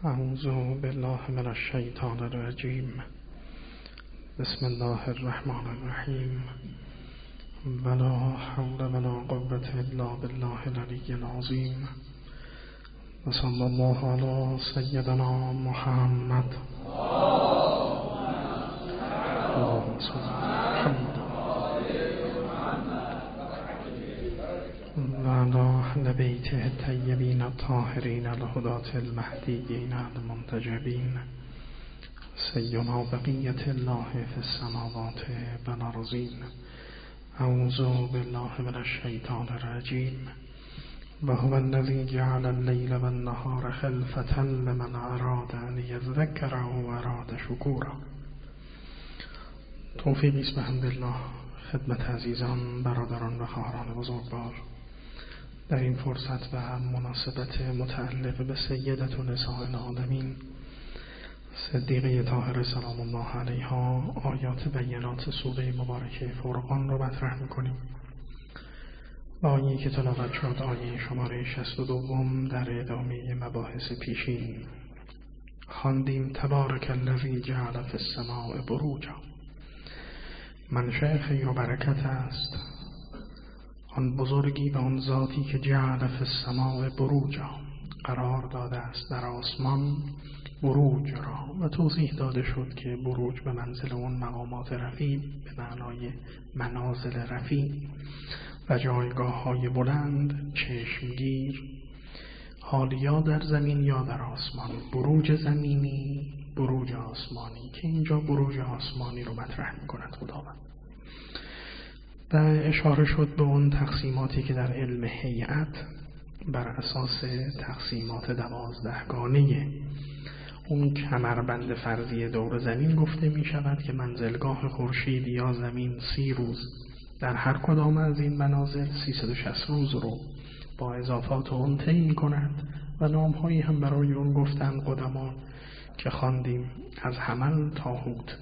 اعوذ بالله من الشیطان الرجیم. بسم الله الرحمن الرحیم. ولا حول ولا قوة الا بالله العلی العظیم. و صلی الله علی سیدنا محمد. اللهم صل علی محمد و علی اهل بیته الطیبین الطاهرین الهداة المهدیین المنتجبین سیما بقیة الله فی السماوات والارضین. اعوذ بالله من الشیطان الرجیم. و هو الذی جعل اللیل و النهار خلفة لمن اراد ان یذکر و اراد شکورا. توفیقی است بحمدالله خدمت عزیزان، برادران و خواهران بزرگوار. در این فرصت و مناسبت متعلق به سیدة نساء العالمین صدیقه طاهره سلام الله علیها آیات بینات سوره مبارکه فرقان رو مطرح میکنیم. و آیه‌ای که تلاوت شد آیه شماره 62 در ادامه مباحث پیشین خواندیم تبارک الذی جعل فی السماء بروجا. منشأ خیر و برکت است آن بزرگی و آن ذاتی که جعل فی السماء بروجا، قرار داده است در آسمان بروج را. و توضیح داده شد که بروج به منزل اون مقامات رفیع به معنای منازل رفیع و جایگاه های بلند چشمگیر، حال یا در زمین یا در آسمان. بروج زمینی، بروج آسمانی، که اینجا بروج آسمانی رو مطرح می‌کند خداوند. و اشاره شد به اون تقسیماتی که در علم هیئت بر اساس تقسیمات 12 گانه اون کمربند فرضی دور زمین گفته می شود که منزلگاه خورشید یا زمین 30 روز در هر کدام از این منازل 360 روز رو با اضافات اون طی می کند. و نامهایی هم برای اون گفتن قدما که خواندیم از حمل تا هود.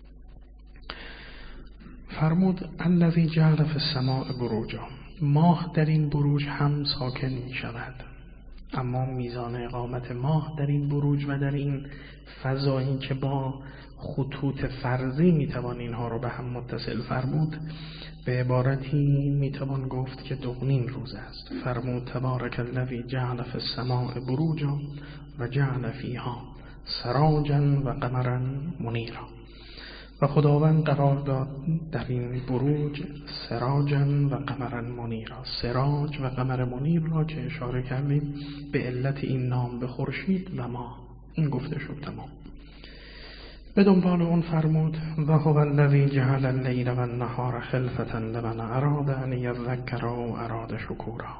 فرمود الذی جعل فی السماء بروجا، ماه در این بروج هم ساکن می شود، اما میزان اقامت ماه در این بروج و در این فضایی که با خطوط فرضی می توان اینها رو به هم متصل فرمود، به عبارتی می توان گفت که 2.5 روز است. فرمود تبارک الذی جعل فی السماء بروجا و جعل فیها سراجا و قمرا منیرا. و خداوند قرار داد در این بروج سراجا و قمرا منیرا. سراج و قمر منیر را که اشاره کردیم به علت این نام به خورشید و ماه. این گفته شد تمام. به دنبال اون فرمود و هو الذی جعل اللیل و النهار خلفة لمن اراد ان یذکر و اراد شکورا.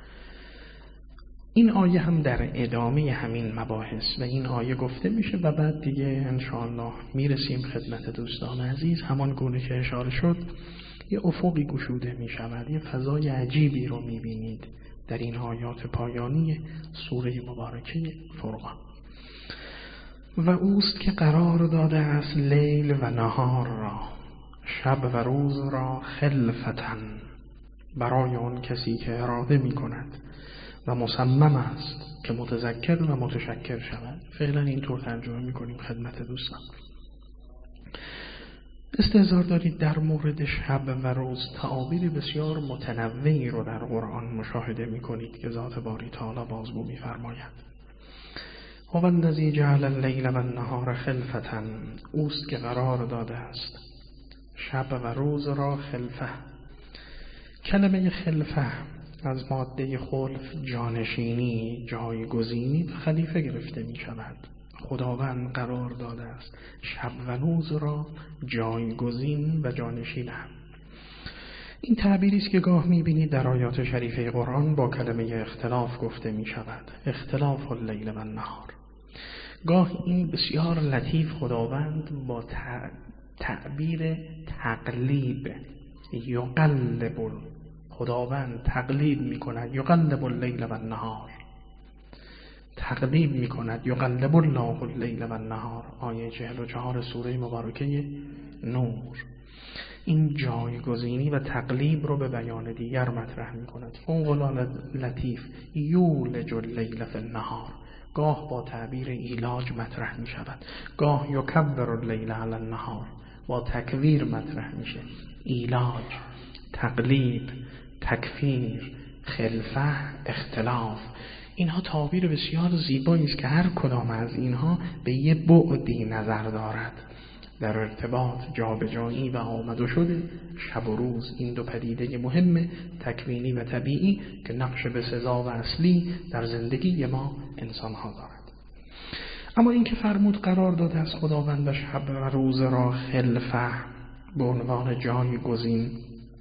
این آیه هم در ادامه همین مباحث و این آیه گفته میشه و بعد دیگه انشاءالله میرسیم خدمت دوستان عزیز. همان گونه که اشاره شد یه افقی گشوده میشود، یه فضای عجیبی رو میبینید در این آیات پایانی سوره مبارکه فرقان. و اوست که قرار داده است لیل و نهار را، شب و روز را خلفتن، برای اون کسی که اراده میکند و مصمم است که متذکر و متشکر شود. فعلا اینطور ترجمه میکنیم خدمت دوستان. استحضار دارید در مورد شب و روز تعابیر بسیار متنوعی رو در قرآن مشاهده میکنید که ذات باری تعالی بازگو میفرماید. هو الذی جعل اللیل و النهار خلفة، اوست که قرار داده است شب و روز را خلفه. کلمه خلفه از ماده خلف جانشینی، جایگزینی و خلیفه گرفته می شود. خداوند قرار داده است شب و روز را جایگزین و جانشین هم. این تعبیری است که گاه می بینید در آیات شریفه قرآن با کلمه اختلاف گفته می شود. اختلاف اللیل و النهار. گاه این بسیار لطیف خداوند با تعبیر تقلیب، یقلب، خداوند تقلیب می کند، یقلب اللیل و النهار، تقلیب می کند، یقلب الله اللیل و النهار. آیه 44 سوره مبارکه نور. این جایگزینی و تقلیب رو به بیان دیگر مطرح می کند. فوق العاده لطیف. یولج اللیل فی النهار، گاه با تعبیر ایلاج مطرح می شود، گاه یکبر اللیل علی النهار با تکویر مطرح میشه. ایلاج، تقلیب، تکفیر، خلفه، اختلاف، اینها تعبیر بسیار زیبایی است که هر کدام از اینها به یه بعدی نظر دارد در ارتباط جابجایی و آمد و شد شب و روز. این دو پدیده مهم تکوینی و طبیعی که نقش به سزا و اصلی در زندگی ما انسان ها دارد. اما این که فرمود قرار داده از خداوند شب و روز را خلفه به عنوان جایگزین،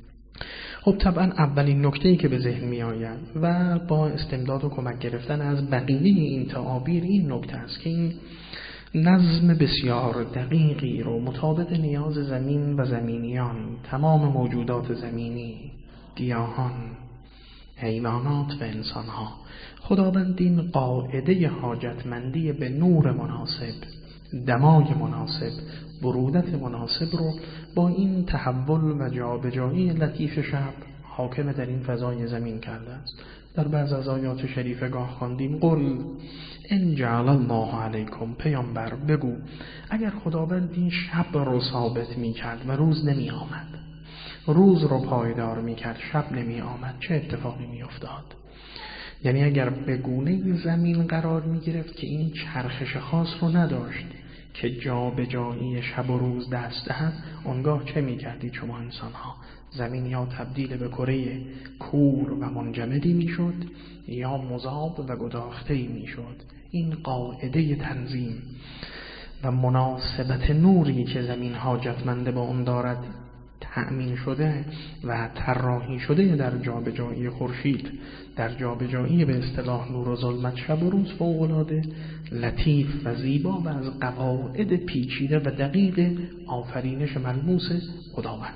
خب طبعا اولین نکته‌ای که به ذهن می آید و با استمداد و کمک گرفتن از بقیه این تعابیر این نکته است که این نظم بسیار دقیقی رو مطابق نیاز زمین و زمینیان، تمام موجودات زمینی، گیاهان، حیوانات و انسانها، خداوند این قاعده حاجتمندی به نور مناسب، دمای مناسب، برودت مناسب رو با این تحول و جابجایی لطیف شب حاکم در این فضای زمین کرده است. در بعض از آیات شریفه گاه خواندیم قل ان جعل الله علیکم، پیامبر بگو اگر خداوند این شب رو ثابت می کرد و روز نمی آمد، روز رو پایدار می کرد شب نمی آمد، چه اتفاقی می افتاد؟ یعنی اگر به گونه زمین قرار می گرفت که این چرخش خاص رو نداشت که جابجایی شب و روز دست دهد، آنگاه چه می کردید شما انسان ها؟ زمین یا تبدیل به کره کور و منجمدی می شد یا مذاب و گداخته‌ای می شد. این قاعده تنظیم و مناسبت نوری که زمین حاجتمند با اون دارد تأمین شده و طراحی شده در جابجایی خورشید، در جابجایی به اصطلاح نور و ظلمت شب و روز، فوق‌العاده لطیف و زیبا و از قواعد پیچیده و دقیق آفرینش ملموس خداوند.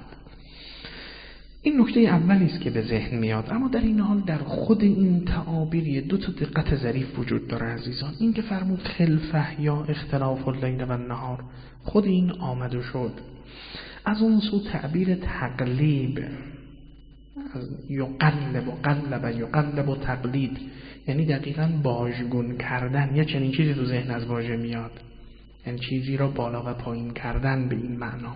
این نکته اولی است که به ذهن میاد. اما در این حال در خود این تعابیر دو تا دقت ظریف وجود داره عزیزان. این که فرمود خلفه یا اختلاف اللیل و النهار، خود این آمد و شد. از اون سو تعبیر تقلیب، یقلب و قلب و یقلب و تقلیب، یعنی دقیقاً واژگون کردن، یا چنین چیزی تو ذهن از واژه میاد، یعنی چیزی را بالا و پایین کردن به این معنا.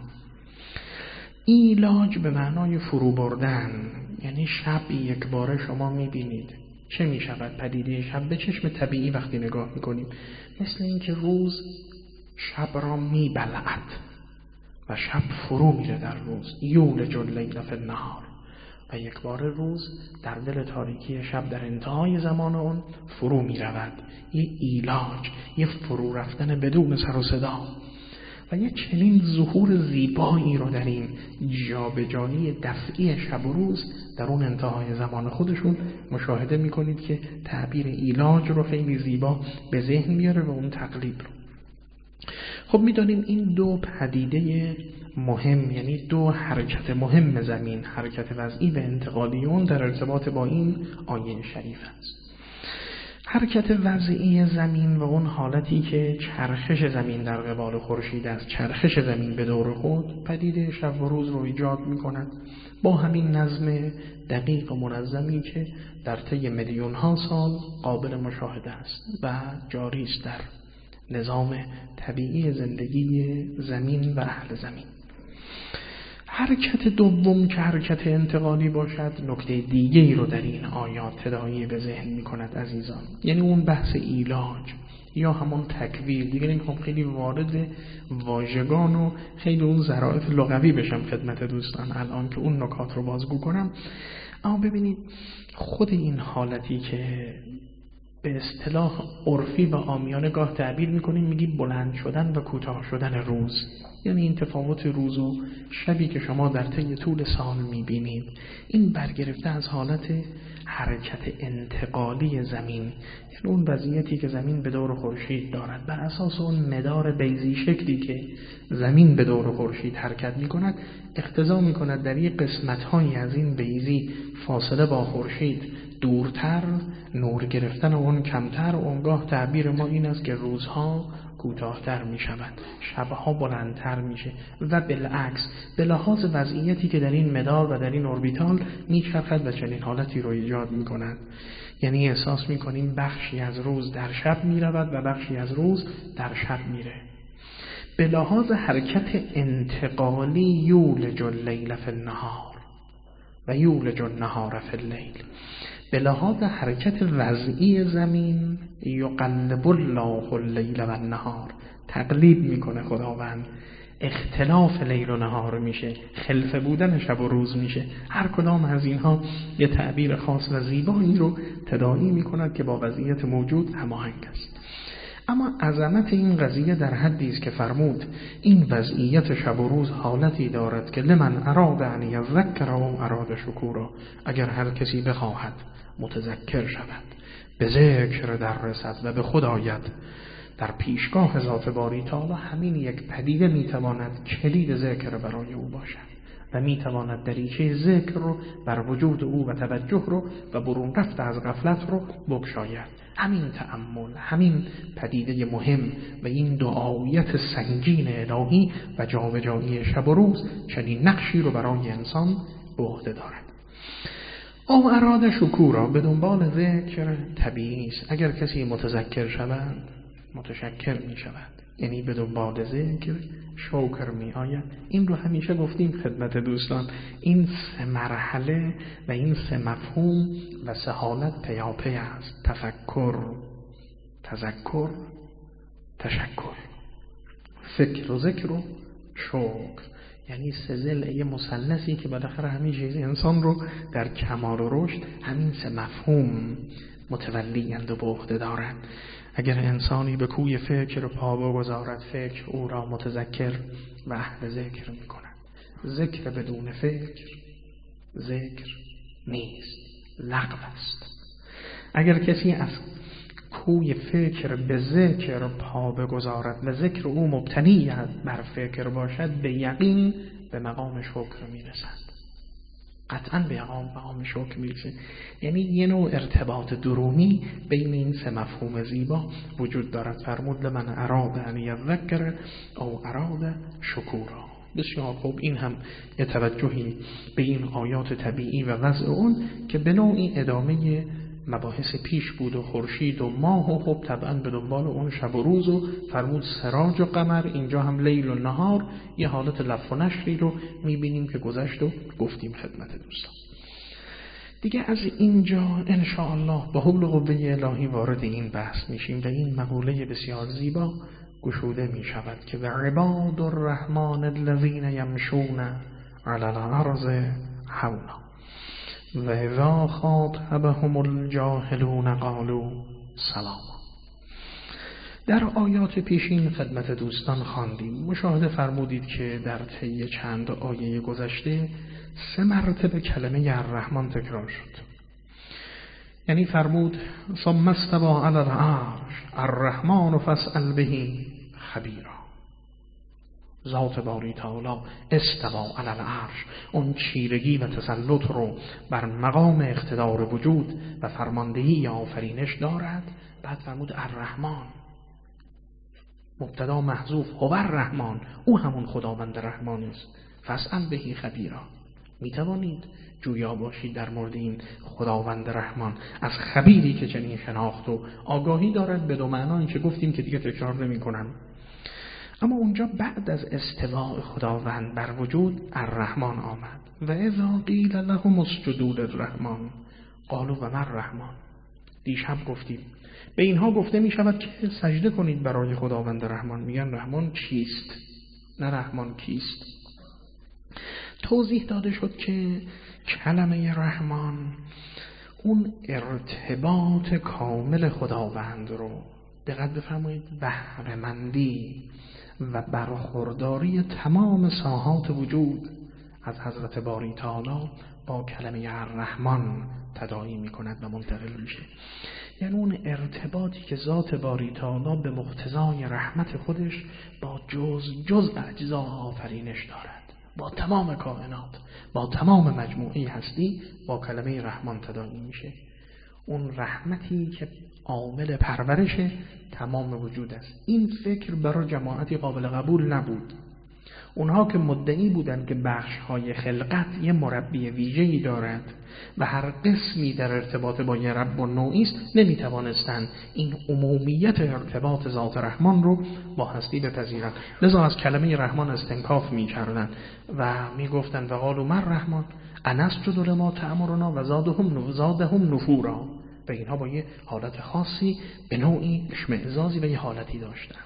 ایلاج به معنای فرو بردن، یعنی شب یک باره شما میبینید چه میشود پدیده شب به چشم طبیعی وقتی نگاه میکنیم، مثل اینکه روز شب را میبلعد و شب فرو میره در روز، یولج اللیل فی النهار، و یک بار روز در دل تاریکی شب در انتهای زمان اون فرو میرود. یه ایلاج، یه فرو رفتن بدون سر و صدا و یه چنین ظهور زیبایی رو در این جابجایی دفعی شب و روز در اون انتهای زمان خودشون مشاهده میکنید که تعبیر ایلاج رو خیلی زیبا به ذهن میاره و اون تقلیب رو. خب میدانیم این دو پدیده مهم، یعنی دو حرکت مهم زمین، حرکت وضعی و انتقالی، اون در ارتباط با این آیه شریف است. حرکت وضعی زمین و اون حالتی که چرخش زمین در قبال خورشید است، چرخش زمین به دور خود، پدیده شب و روز رو ایجاد می‌کند با همین نظم دقیق و منظمی که در طی میلیون ها سال قابل مشاهده است و جاری است در نظام طبیعی زندگی زمین و اهل زمین. حرکت دوم که حرکت انتقالی باشد، نکته دیگه‌ای رو در این آیات تداعی به ذهن می‌کند عزیزان، یعنی اون بحث ایلاج یا همون تکویر. دیگه نمی‌خوام خیلی وارد واژگان و خیلی اون ظرافت لغوی بشم خدمت دوستان الان که اون نکات رو بازگو کنم. اما ببینید خود این حالتی که به اصطلاح عرفی و عامیانه گاه تعبیر می‌کنیم، میگیم بلند شدن و کوتاه شدن روز، یعنی این تفاوت روز و شبی که شما در طی طول سال می‌بینید، این برگرفته از حالت حرکت انتقالی زمین، یعنی اون وضعیتی که زمین به دور خورشید دارد بر اساس اون مدار بیضی شکلی که زمین به دور خورشید حرکت می‌کند، اقتضا می‌کند در یک قسمت‌هایی از این بیضی فاصله با خورشید دورتر، نور گرفتن اون کمتر. اونگاه تعبیر ما این است که روزها کوتاه‌تر می‌شود، شبها بلندتر میشه و بالعکس به لحاظ وضعیتی که در این مدار و در این اوربیتال میچرخد و چنین حالتی رو ایجاد می‌کند یعنی احساس میکنیم بخشی از روز در شب میرود و بخشی از روز در شب میره. به لحاظ حرکت انتقالی یولج اللیل فی النهار و یولج النهار فی اللیل. به لحاظ حرکت وضعی زمین یقلب الله اللیل و النهار، تقلیب میکنه خداوند، اختلاف لیل و نهار میشه، خلفه بودن شب و روز میشه. هر کدام از اینها یه تعبیر خاص و زیبایی رو تداعی میکند که با وضعیت موجود هماهنگ است. اما عظمت این قضیه در حدی است که فرمود این وضعیت شب و روز حالتی دارد که لمن اراد ان یذکر و اراد شکورا، اگر هر کسی بخواهد متذکر شود، به ذکر در رسد و به خود آید، در پیشگاه ذات باری تعالی همین یک پدیده میتواند کلید ذکر برای او باشد و میتواند دریچه ذکر رو بر وجود او و توجه رو و برون رفت از غفلت رو بگشاید. همین تأمل، همین پدیده مهم و این دعایت سنگین الهی و جابجایی شب و روز چنین نقشی رو برای انسان به عهده دارد. او اراد شکورا، به دنبال ذکر طبیعی است. اگر کسی متذکر شود متشکر می شود، یعنی به دنبال ذکر شکر می آید. این رو همیشه گفتیم خدمت دوستان، این 3 مرحله و این 3 مفهوم و 3 حالت پیاپی است: تفکر، تذکر، تشکر، فکر و ذکر و شکر. یعنی 3 ضلع مثلثی که بالاخره همین چیز انسان رو در کمال و رشد همین 3 مفهوم متولی‌اند و به عهده دارند. اگر انسانی به کوی فکر پا بگذارد، فکر او را متذکر و اهل ذکر می کند. ذکر بدون فکر ذکر نیست، لغو است. اگر کسی از کوی فکر به ذکر پا بگذارد و ذکر او مبتنی بر فکر باشد، به یقین به مقام شکر می رسد. قطعاً به مقام شکر میرسه. یعنی یه نوع ارتباط درونی بین این 3 مفهوم زیبا وجود دارد. فرمود لمن اراد ان یذکر او اراد شکورا. بسیار خوب، این هم یه توجهی به این آیات طبیعی و وضع اون که به نوعی ادامه مباحث پیش بود و خورشید و ماه و خب طبعا به دنبال اون شب و روز و فرمود سراج و قمر. اینجا هم لیل و نهار، یه حالت لف و نشری رو میبینیم که گذشت و گفتیم خدمت دوستان. دیگه از اینجا انشاءالله با حول و قوه الهی وارد این بحث میشیم و این مقوله بسیار زیبا گشوده میشود که و عباد الرحمن الذین یمشون علی الارض هونا و اذا خاطبهم الجاهلون قالوا سلاما. در آیات پیشین خدمت دوستان خواندیم، مشاهده فرمودید که در طی چند آیه گذشته 3 مرتبه کلمه الرحمن تکرار شد. یعنی فرمود ثم استوى علی العرش الرحمن فاسأل به خبیرا. ذات باری تعالی استوا علی العرش، اون چیرگی و تسلط رو بر مقام اقتدار وجود و فرماندهی یا آفرینش دارد. بعد فرمود الرحمن، مبتدا محذوف، هو الرحمن، او همون خداوند رحمان است. فاسأل به خبیرا، می توانید جویا باشید در مورد این خداوند رحمان از خبیری که چنین شناخت و آگاهی دارد، به 2 معنایی که گفتیم که دیگه تکرار نمی کنم. اما اونجا بعد از استواء خداوند بر وجود الرحمن آمد و اذا قیل لهم اسجدوا للرحمن قالوا و ما الرحمن. دیشب گفتیم به اینها گفته می شود که سجده کنید برای خداوند رحمان. میگن رحمان چیست؟ نه رحمان کیست؟ توضیح داده شد که کلمه رحمان اون ارتباط کامل خداوند رو، دقت بفرمایید، بهره‌مندی و برخورداری تمام ساحات وجود از حضرت باری تعالی با کلمه الرحمن تداعی می کند و منتقل میشه. یعنی اون ارتباطی که ذات باری تعالی به مقتضای رحمت خودش با جز اجزا آفرینش دارد، با تمام کائنات، با تمام مجموعه هستی، با کلمه رحمان تداعی میشه. اون رحمتی که عامل پرورش تمام وجود است. این فکر برای جماعتی قابل قبول نبود. اونها که مدعی بودند که بخش‌های خلقت یه مربی ویژه‌ای دارد و هر قسمی در ارتباط با یه رب و نوعی است، نمی‌توانستند این عمومیت ارتباط ذات رحمان رو با هستی بپذیرند. لذا از کلمه رحمان استنکاف می‌کردند و می‌گفتند و قالوا من رحمان انسجد لما تأمرنا و زادهم نفورا. و اینها با یه حالت خاصی به نوعی اشمئزازی و یه حالتی داشتن.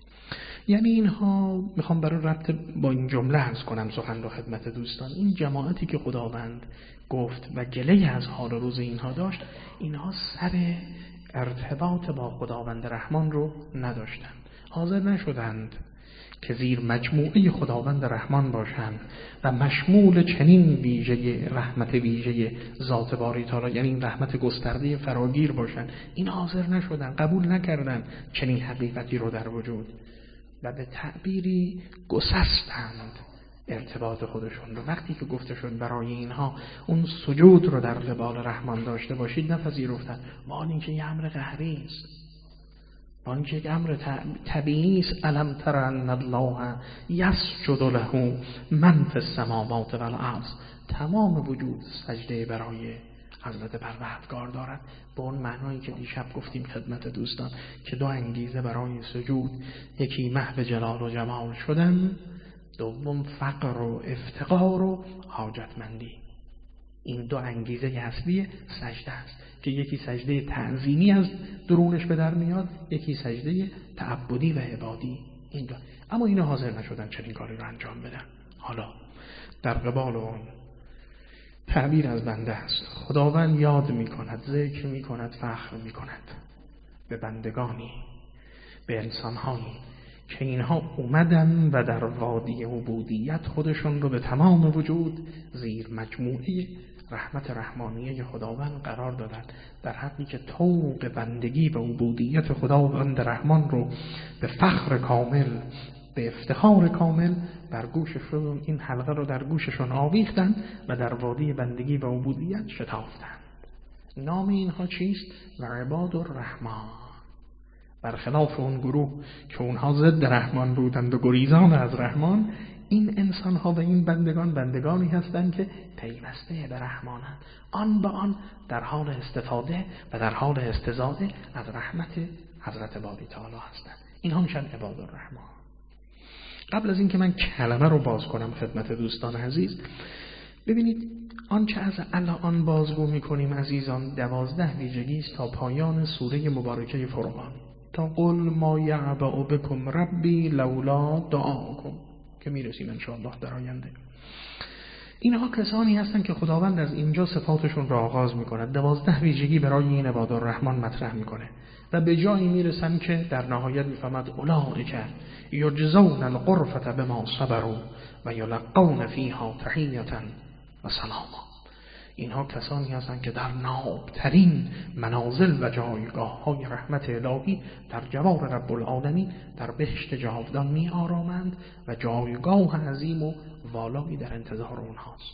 یعنی اینها، میخوام برای ربط با این جمله عرض کنم سخن رو خدمت دوستان، این جماعتی که خداوند گفت و گله از حال روز اینها داشت، اینها سر ارتباط با خداوند رحمان رو نداشتند، حاضر نشدند که زیر مجموعه خداوند رحمان باشند و مشمول چنین ویژه رحمت ویژه ذات باری تعالی، یعنی این رحمت گسترده فراگیر باشند. این حاضر نشدند، قبول نکردند چنین حقیقتی رو در وجود و به تعبیری گسستند ارتباط خودشون رو. وقتی که گفته شد برای اینها اون سجود رو در قبال رحمان داشته باشید، نپذیرفتند. ما اینکه یه امر قهری است، ما اینکه یک امر طبیعی است. الم تر ان الله یسجد له من فی السماوات والارض. تمام وجود سجده برای حضرت پروردگار دارد، به اون معنایی که دیشب گفتیم خدمت دوستان که دو انگیزه برای سجود، یکی محو جلال و جمال شدن، دوم فقر و افتقار و حاجتمندی. این دو انگیزه اصلی سجده است که یکی سجده تعظیمی از درونش به در میاد، یکی سجده تعبدی و عبادی. این دو، اما اینا حاضر نشدن چنین کاری رو انجام بدن. حالا در قبال اون تعبیر از بنده است. خداوند یاد میکند، ذکر میکند، فخر میکند به بندگانی، به انسانهایی که اینها اومدن و در وادی عبودیت خودشون رو به تمام وجود زیر مجموعه رحمت رحمانیه خداوند قرار دادن، در حدی که طوق بندگی و عبودیت خداوند رحمان رو به فخر کامل، به افتخار کامل بر گوششون، این حلقه رو در گوششون آویختن و در وادی بندگی و عبودیت شتافتند. نام اینها چیست؟ و عباد الرحمن. برخلاف اون گروه که اونها ضد رحمان بودند و گریزان از رحمان، این انسان‌ها و این بندگانی هستند که پیوسته به رحمانند، آن به آن در حال استفاده و در حال استزاده از رحمت حضرت باری تعالی هستند. اینها میشن عباد الرحمن. قبل از اینکه من کلمه رو باز کنم خدمت دوستان عزیز، ببینید آنچه از الان بازگو می‌کنیم عزیزان 12 ویژگی است تا پایان سوره مبارکه فرقان، تا قل ما یعبأ بکم ربی لولا دعاکم که میرسیم انشاءالله در آینده. اینها کسانی هستند که خداوند از اینجا صفاتشون را آغاز می‌کند، 12 ویژگی برای این عباد الرحمن مطرح می‌کنه و به جایی میرسن که در نهایت میفهمد اولئک یجزون الغرفة بما صبروا و یلقون فیها تحیة و سلاما. اینها کسانی هستند که در نابترین منازل و جایگاه های رحمت الهی در جوار رب العالمین در بهشت جاودان می آرامند و جایگاه عظیم و والایی در انتظار اونهاست.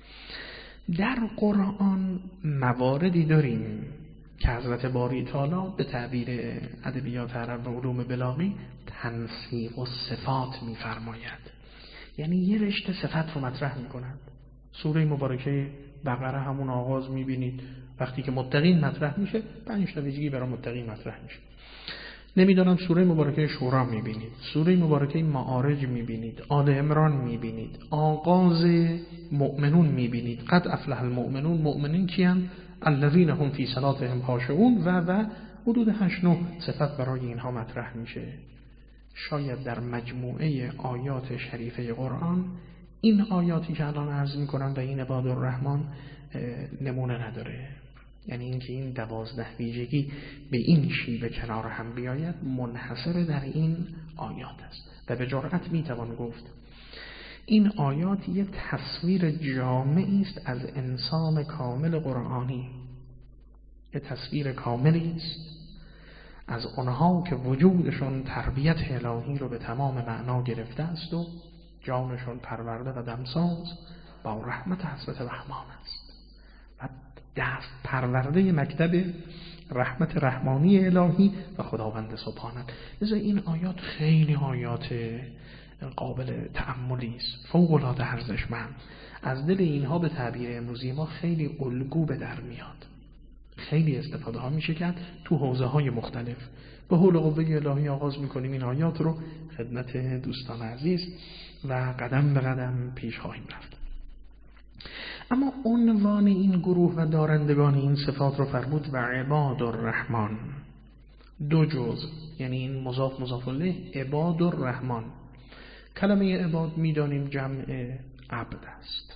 در قرآن مواردی داریم که حضرت باری تعالی به تعبیر ادبیات عرب و علوم بلاغی تنسیق و صفات می‌فرماید، یعنی یه رشته صفت رو مطرح می‌کند. سوره مبارکه بقره همون آغاز می‌بینید وقتی که متقین مطرح میشه 5 تا ویژگی برای متقین مطرح میشه. نمیدونم سوره مبارکه شورا می‌بینید، سوره مبارکه معارج می‌بینید، آل عمران می‌بینید، آغاز مؤمنون می‌بینید، قد افلح المؤمنون. مؤمنین کیان؟ الذین هم فی صلاتهم خاشعون و حدود 8-9 صفت برای اینها مطرح میشه. شاید در مجموعه آیات شریفه قرآن این آیاتی که الان عرض میکنم و این عباد الرحمن نمونه نداره. یعنی اینکه این 12 ویژگی به این شیوه کنار هم بیاید منحصر در این آیات است و به جرأت میتوان گفت این آیات یک تصویر جامعی است از انسان کامل قرآنی، یک تصویر کاملی است از آنها که وجودشون تربیت الهی رو به تمام معنا گرفته است و جانشون پرورده و دمساز با رحمت حضرت رحمان است و دست پرورده مکتب رحمت رحمانی الهی و خداوند سبحانه. لذا این آیات خیلی آیات قابل تأملی است، فوق‌العاده ارزشمند. از دل اینها به تعبیر امروزی ما خیلی الگو به در میاد، خیلی استفاده ها میشه کرد تو حوزه های مختلف. به حول و قوه الهی آغاز میکنیم این آیات رو خدمت دوستان عزیز و قدم به قدم پیش خواهیم رفت. اما عنوان این گروه و دارندگان این صفات رو فرمود و عباد الرحمن، دو جزء، یعنی این مضاف مضاف الیه عباد الرحمن. کلمه عباد میدانیم جمع عبد است.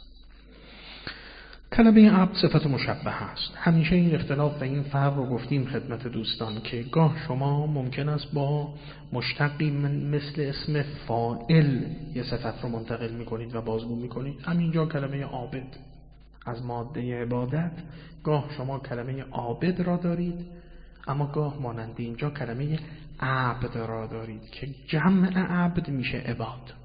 کلمه عبد صفت مشبه است. همیشه این اختلاف و این فرق رو گفتیم خدمت دوستان که گاه شما ممکن است با مشتقی مثل اسم فاعل یه صفت رو منتقل میکنید و بازگو میکنید. همینجا کلمه عابد از ماده عبادت، گاه شما کلمه عابد را دارید، اما گاه مانند اینجا کلمه عبد را دارید که جمع عبد میشه عباد.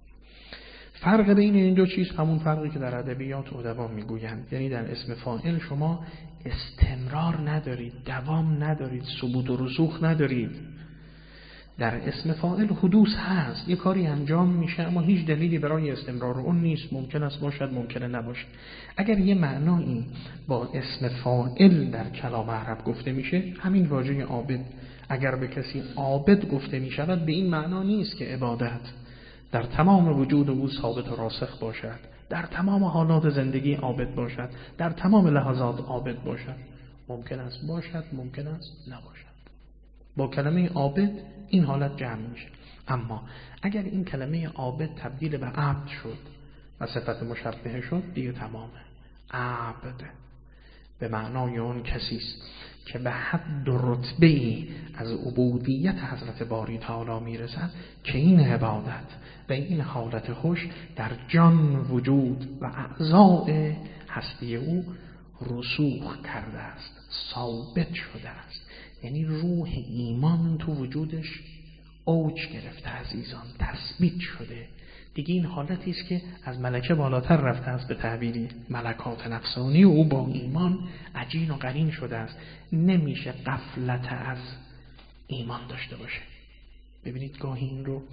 فرق بین این دو چیز همون فرقی که در ادبیات ادبا میگویند، یعنی در اسم فاعل شما استمرار ندارید، دوام ندارید، ثبوت و رسوخ ندارید. در اسم فاعل حدوث هست، یه کاری انجام میشه اما هیچ دلیلی برای استمرار اون نیست، ممکن است باشد ممکنه نباشه. اگر یه معنایی با اسم فاعل در کلام عرب گفته میشه، همین واژه عابد، اگر به کسی عابد گفته میشود به این معنا نیست که عبادت در تمام وجود او ثابت و راسخ باشد، در تمام حالات زندگی عابد باشد، در تمام لحظات عابد باشد. ممکن است باشد، ممکن است نباشد. با کلمه عابد این حالت جمع میشه. اما اگر این کلمه عابد تبدیل به عبد شد و صفت مشبهه شد، دیگه تمامه. عبد به معنای اون کسی است که به حد و رتبه‌ای از عبودیت حضرت باری تعالی میرسد که این عبادت و این حالت خوش در جان، وجود و اعضاء هستی او رسوخ کرده است، ثابت شده است. یعنی روح ایمان تو وجودش اوج گرفته عزیزان، تثبیت شده. دیگه این حالتی است که از ملکه بالاتر رفته است، به تعبیری ملکات نفسانی، و او با ایمان عجین و قرین شده است. نمیشه غفلت از ایمان داشته باشه. ببینید گاهی این رو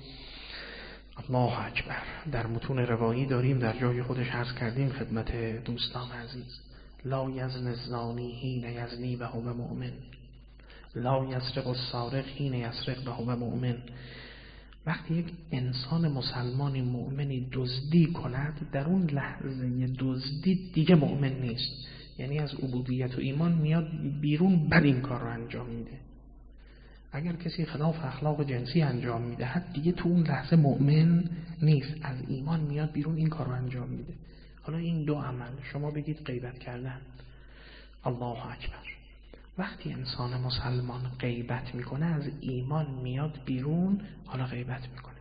الله اکبر در متون روایی داریم، در جای خودش عرض کردیم خدمت دوستان عزیز: لا یزن الزانی حین یزنی و هو مؤمن، لا یسرق السارق حین یسرق و هو مؤمن. وقتی یک انسان مسلمانی مؤمنی دزدی کند، در اون لحظه دزدی دیگه مؤمن نیست، یعنی از عبودیت و ایمان میاد بیرون، بعد این کار رو انجام میده. اگر کسی خلاف اخلاق جنسی انجام میدهد، دیگه تو اون لحظه مؤمن نیست، از ایمان میاد بیرون، این کار رو انجام میده. حالا این دو عمل شما بگید غیبت کردن، الله اکبر. وقتی انسان مسلمان غیبت میکنه، از ایمان میاد بیرون، حالا غیبت میکنه،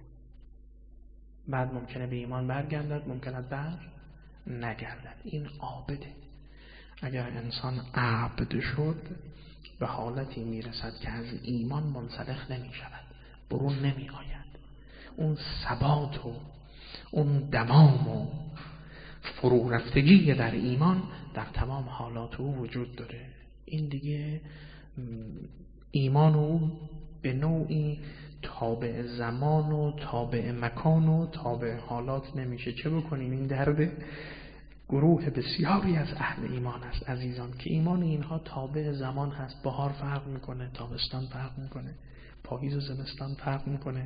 بعد ممکنه به ایمان برگردد، ممکنه بر نگردد. این عابده. اگر انسان عبد شد، به حالتی میرسد که از ایمان منسلخ نمیشود، برون نمی آید. اون ثبات و اون دمام و فرو رفتگی در ایمان در تمام حالات او وجود داره. این دیگه ایمان او به نوعی تابع زمان و تابع مکان و تابع حالات نمیشه. چه بکنیم؟ این درد گروه بسیاری از اهل ایمان است عزیزان، که ایمان اینها تابع زمان هست. بهار فرق میکنه، تابستان فرق میکنه، پاییز و زمستان فرق میکنه.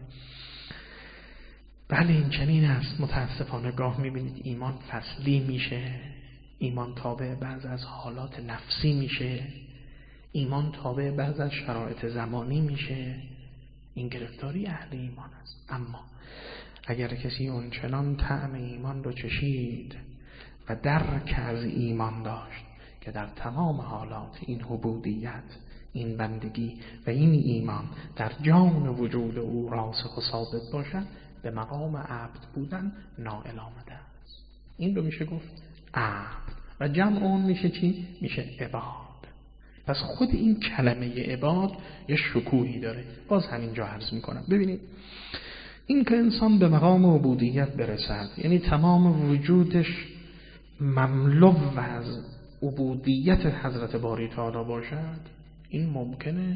بله این چنین است. متاسفانه گاه میبینید ایمان فصلی میشه، ایمان تابع بعض از حالات نفسی میشه، ایمان تابع بعض از شرایط زمانی میشه. این گرفتاری اهل ایمان است. اما اگر کسی اونچنان طعم ایمان رو چشید و درک از ایمان داشت که در تمام حالات این عبودیت، این بندگی و این ایمان در جان وجود او راسخ و ثابت باشد، به مقام عبد بودن نائل آمده است. این رو میشه گفت عبد، و جمع اون میشه چی؟ میشه عباد. پس خود این کلمه عباد یه شکوهی داره. باز همینجا عرض میکنم. ببینید این که انسان به مقام عبودیت برسد، یعنی تمام وجودش مملو از عبودیت حضرت باری تعالی باشد، این ممکنه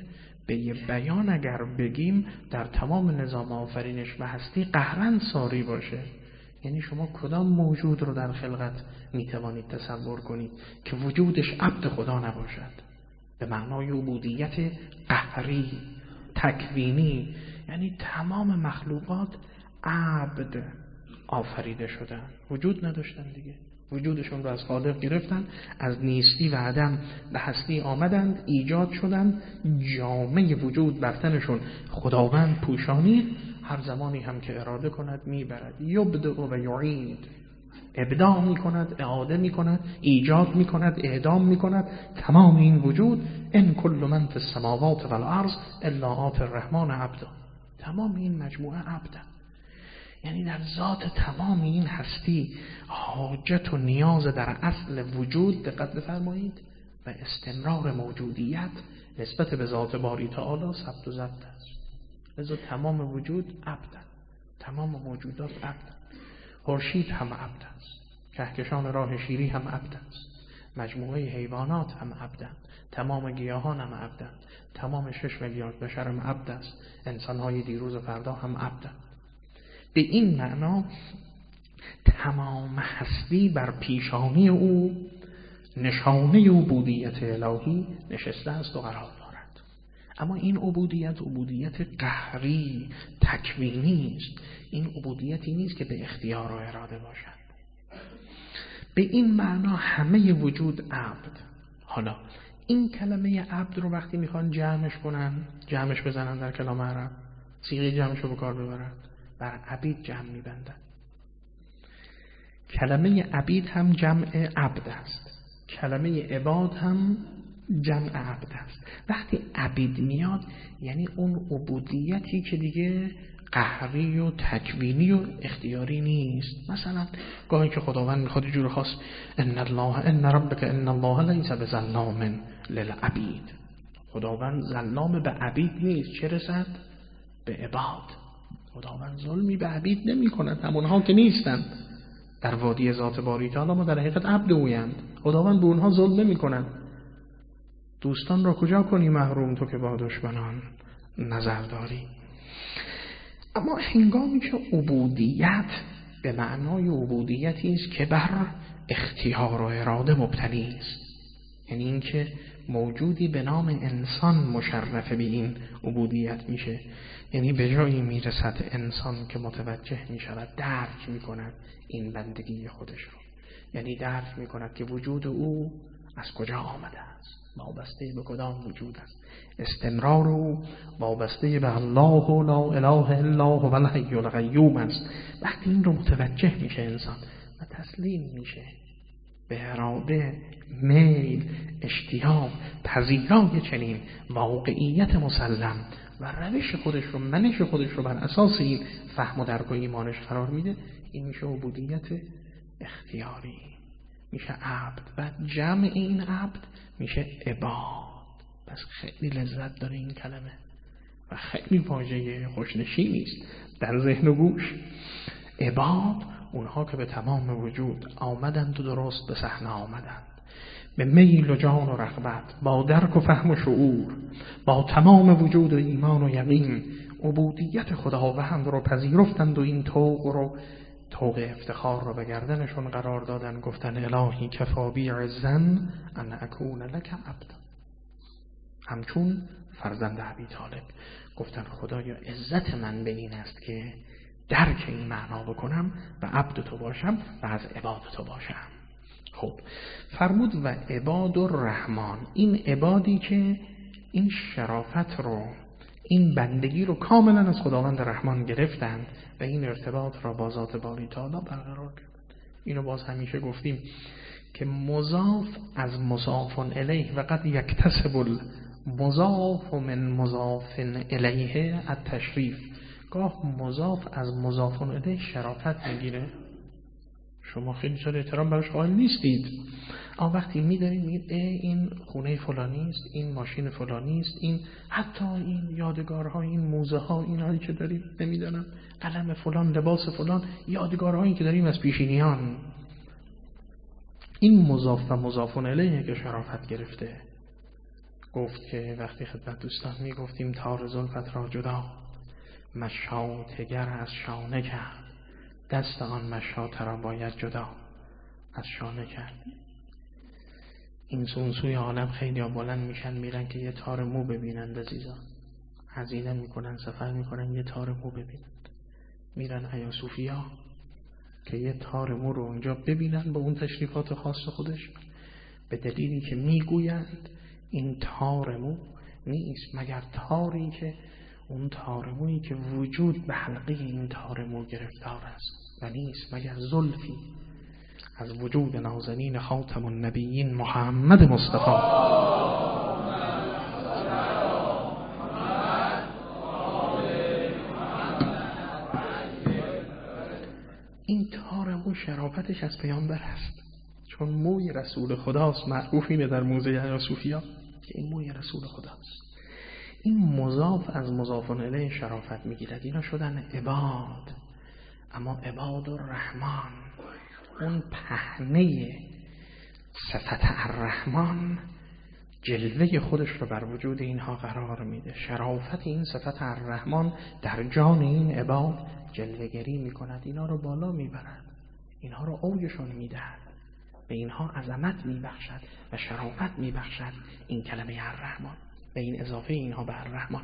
به یه بیان اگر بگیم در تمام نظام آفرینش و هستی قهرن ساری باشه. یعنی شما کدام موجود رو در خلقت میتوانید تصور کنید که وجودش عبد خدا نباشد؟ به معنای عبودیت قهری تکوینی، یعنی تمام مخلوقات عبد آفریده شدن، وجود نداشتن دیگه، وجودشون رو از خالق گرفتن، از نیستی و عدم به هستی آمدند، ایجاد شدند، جامعه وجود بر تنشون خداوند پوشانید، هر زمانی هم که اراده کند میبرد. یبدأ و یعید، ابداع میکند، اعاده میکند، ایجاد میکند، اعدام میکند تمام این وجود. ان کل من فی السماوات و الارض الا آتی الرحمن عبدا. تمام این مجموعه عبدا، یعنی در ذات تمام این هستی حاجت و نیاز در اصل وجود دقت بفرمایید و استمرار موجودیت نسبت به ذات باری تعالی ثبت و ضبط است. لذا تمام وجود عبد، تمام موجودات عبد. خورشید هم عبد است، کهکشان راه شیری هم عبد است، مجموعه حیوانات هم عبدند، تمام گیاهان هم عبدند، تمام 6 میلیارد بشر هم عبد است، انسان‌های دیروز و فردا هم عبدند. به این معنا تمام هستی بر پیشانی او نشانه عبودیت الهی نشسته است و قرار دارد. اما این عبودیت قهری تکوینی است. این عبودیتی نیست که به اختیار و اراده باشد. به این معنا همه وجود عبد. حالا این کلمه عبد رو وقتی میخوان جمعش بزنن در کلام عرب، صیغه جمعش رو به کار ببرن، بر عبید جمع میبندن. کلمه عبید هم جمع عبد است، کلمه عباد هم جمع عبد است. وقتی عبید میاد یعنی اون عبودیتی که دیگه قهری و تکوینی و اختیاری نیست. مثلا گاهی که خداوند میخواد یه جور خاص ان ربک ان الله لیس بظلام للعبید، خداوند ظلام به عبید نیست، چه رسد به عباد. خداوند ظلمی به عبید نمی کند، همونها که نیستند در وادی ذات باری تعالی ما در حقیقت عبد اویند، خداوند به اونها ظلم نمی کند. دوستان را کجا کنی محروم تو که با دشمنان نظر داری. اما هنگامی که عبودیت به معنای عبودیتی است که بر اختیار و اراده مبتنی است، یعنی اینکه موجودی به نام انسان مشرف به این عبودیت میشه، یعنی به جایی میرسد انسان که متوجه میشود، درک میکند این بندگی خودش رو، یعنی درک میکند که وجود او از کجا آمده است، وابسته به کدام وجود است، استمرار او وابسته به الله و لا اله الا هو الحی القیوم است. وقتی این رو متوجه میشه انسان و تسلیم میشه به اراده، میل، اشتیاق، پذیرای چنین واقعیت مسلم و روش خودش رو، منش خودش رو بر اساس این فهم و درک و ایمانش قرار میده، این میشه عبودیت اختیاری، میشه عبد و جمع این عبد میشه عباد. پس خیلی لذت داره این کلمه و خیلی واژه خوشنشینی است در ذهن و گوش. عباد اونها که به تمام وجود آمدند و درست به صحنه آمدند، به میل و جان و رغبت، با درک و فهم و شعور، با تمام وجود و ایمان و یقین عبودیت خداوند رو پذیرفتند و این طوق افتخار رو به گردنشون قرار دادن. گفتن الهی کفا بی عزن ان اکون لک عبد، همچون فرزند ابی طالب گفتن خدایا عزت من به این است که درک این معنا بکنم و عبد تو باشم و از عباد تو باشم. خب فرمود و عباد الرحمن، این عبادی که این شرافت رو، این بندگی رو کاملا از خداوند رحمان گرفتند و این ارتباط را با ذات باری تعالی برقرار کردند. اینو باز همیشه گفتیم که مضاف از مضاف الیه و قد یکتسب المضاف من مضاف الیه التشریف. گاه مضاف از مضاف الیه شرافت میگیره، شما خیلی سال احترام براش قائل نیستید، اما وقتی میدارید میگید این خونه فلانی است، این ماشین فلانی است، این حتی این یادگارها، این موزه ها، این هایی که داریم، نمیدونم قلم فلان، لباس فلان، یادگارهایی که داریم از پیشینیان، این مضاف و مضاف الیه که شرافت گرفته. گفت که وقتی خدمت دوستان میگفتیم تار زلفت را جدا مشاطگر از شانه کرد، دست آن مشاطه را باید جدا از شانه کرد. این سوی عالم خیلی ها بلند میشن میرن که یه تار مو ببینند عزیزان، هزینه میکنن، سفر میکنن یه تار مو ببینند، میرن ایا صوفیا که یه تار مو رو اونجا ببینن با اون تشریفات خاص خودش، به دلیلی که میگویند این تار مو نیست مگر تاری که اون تار مویی که وجود به حلقه این تار مو گرفتار است و نیست مگر زلفی از وجود نازنین خاتم النبیین محمد مصطفی. این تار مو شرافتش از پیامبر است، چون موی رسول خداست. معروف اینه در موزه ایا صوفیا که این موی رسول خداست. این مضاف از مضاف الیه شرافت میگیرد. اینا شدن عباد، اما عباد الرحمن اون پهنه صفت الرحمن جلوه خودش رو بر وجود اینها قرار میده. شرافت این صفت الرحمن در جان این عباد جلوه‌گری میکند، اینا رو بالا میبرد، اینها رو اوجشون میدهد، به اینها عظمت میبخشد و شرافت میبخشد این کلمه الرحمن به این اضافه اینها به الرحمن.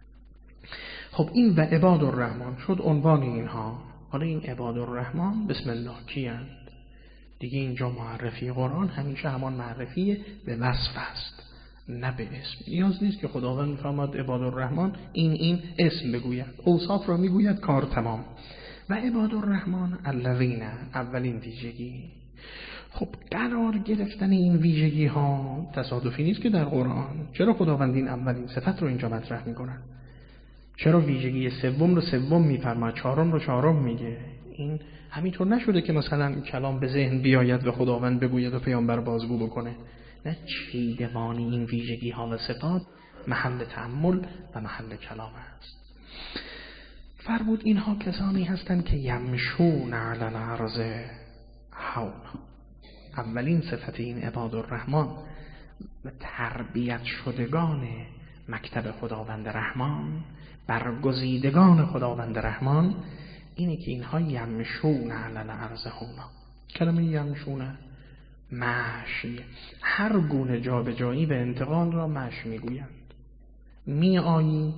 خب این و عباد الرحمن شد عنوان اینها. حالا این عباد الرحمن بسم الله کیند؟ دیگه اینجا معرفی قرآن همیشه همان معرفی به وصف است نه به اسم. نیاز نیست که خداوند میفرماد عباد الرحمن این اسم بگوید، اوصاف را میگوید، کار تمام. و عباد الرحمن الذین، اولین ویژگی. خب قرار گرفتن این ویژگی ها تصادفی نیست که در قرآن. چرا خداوند این اولین صفت رو اینجا مطرح میکنه؟ چرا ویژگی سوم رو سوم میفرماید، چهارم رو چهارم میگه؟ این همینطور نشده که مثلا کلام به ذهن بیاید و خداوند بگوید و پیامبر بازگو بکنه. نه، چیدمانی این ویژگی ها و صفات محل تأمل و محل کلام است. فرمود اینها کسانی هستند که یمشون علی الارض هونا. اولین صفت این عباد الرحمن و تربیت شدگان مکتب خداوند رحمان، برگزیدگان خداوند رحمان، اینه که اینها یمشون علی الارض هونا. کلمه یمشونه مشی، هر گونه جابجایی و انتقال را مشی میگویند. می آیید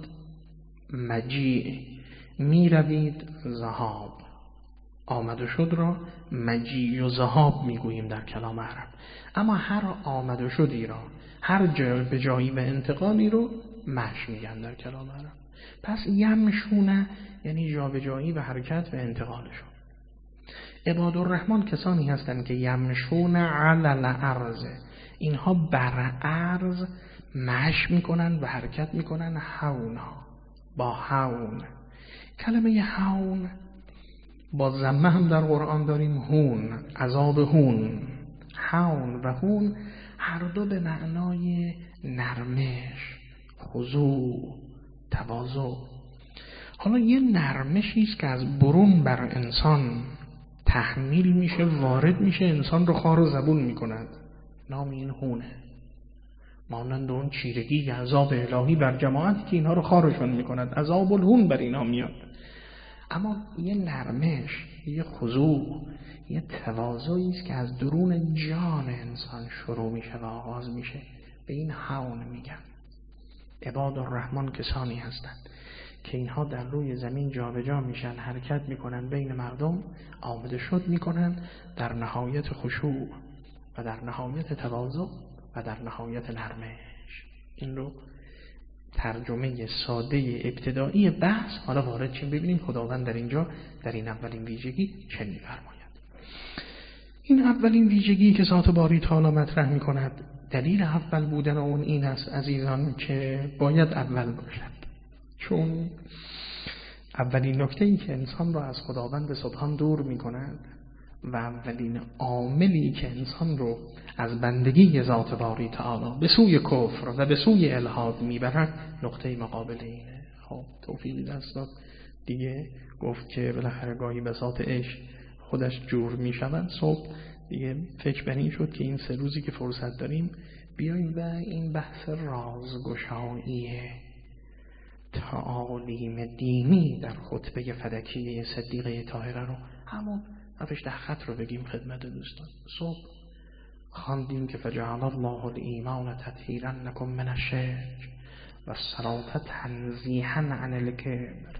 مجیع، می روید ذهاب. آمد و شد را مجیع و ذهاب میگوییم در کلام عرب. اما هر آمد و شدی را، هر جابجایی و انتقالی رو مشی میگن در کلام عرب. پس یمشونه یعنی جابجایی و حرکت و انتقالشون. عباد الرحمن کسانی هستند که یمشون علی الارض، اینها بر ارض مشی میکنن و حرکت میکنن هونا، با هون. کلمه هون با ضمه هم در قرآن داریم، هون، عذاب هون. هون و هون هر دو به معنای نرمش، خضوع، تواضع. حالا یه نرمشی است که از برون بر انسان تحمیل میشه، وارد میشه، انسان رو خار و زبون میکند، نام این هونه. مانند اون چیرگی عذاب الهی بر جماعتی که اینها رو خارشون میکند، عذاب الهون بر اینها میاد. اما یه نرمش، یه خضوع، یه تواضعی است که از درون جان انسان شروع میشه و آغاز میشه، به این هون میگن. عباد الرحمن کسانی هستند که اینها در روی زمین جابجا میشن، حرکت میکنن بین مردم، آمد شد میکنن در نهایت خشوع و در نهایت تواضع و در نهایت نرمش. این رو ترجمه ساده ابتدایی بحث. حالا وارد چیم ببینیم خداوند در اینجا در این اولین ویژگی چه میفرماید. این اولین ویژگی که ذات باری تعالی مطرح میکند، دلیل اول بودن اون این است عزیزان که باید اول باشد. چون اولین نکته‌ای که انسان را از خداوند سبحان دور می‌کند و اولین عاملی که انسان رو از بندگی ذات باری تعالی به سوی کفر و به سوی الحاد میبرد، نقطه مقابل اینه. خب توفیق دست داد دیگه، گفت که بالاخره گاهی بساط عشق خودش جور میشود. صبح دیگه فکر بر این شد که این 3 روزی که فرصت داریم بیاییم به این بحث رازگشایی تعالیم دینی در خطبه فدکیه صدیقه طاهره رو همون 7-10 خط رو بگیم خدمت دوستان. صبح خواندیم که فجعل الله الایمان تطهیرا لکم من الشرک و الصلاة تنزیها عن الکبر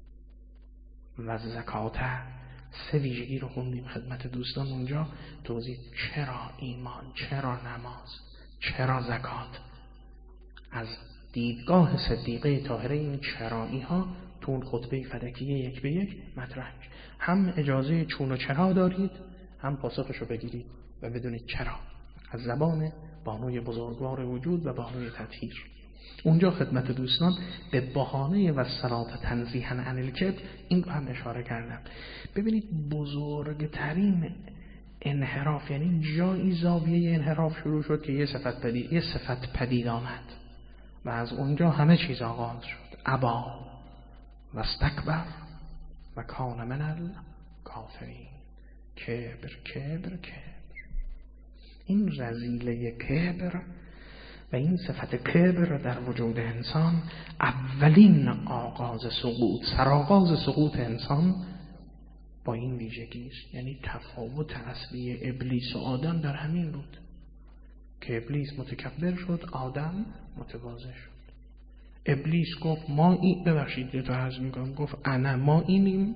و الزکات. 3 ویژگی رو خوندیم خدمت دوستان. اونجا توضیح چرا ایمان، چرا نماز، چرا زکات. از دیدگاه صدیقه طاهره این چرایی ها تو اون خطبه فدکیه 1 به 1 مطرح میشه. هم اجازه چون و چرا دارید، هم پاسخشو بگیرید و بدونید چرا، از زبان بانوی بزرگوار وجود و بانوی تطهیر. اونجا خدمت دوستان به بهانه و صلاة تنزیها عن الکبر این هم اشاره کردم. ببینید بزرگترین انحراف، یعنی جایی زاویه انحراف شروع شد که یه صفت پدید آمد و از اونجا همه چیز آغاز شد. ابا و استکبر و کان من الکافرین. کبر کبر کبر. این رذیله کبر و این صفت کبر در وجود انسان اولین آغاز سقوط، سرآغاز سقوط انسان با این ویژگی است. یعنی تفاوت اصلی ابلیس و آدم در همین بود که ابلیس متکبر شد، آدم متواضع شد. ابلیس گفت ما این، ببخشید تو عرض میکنم، گفت انا ما اینیم.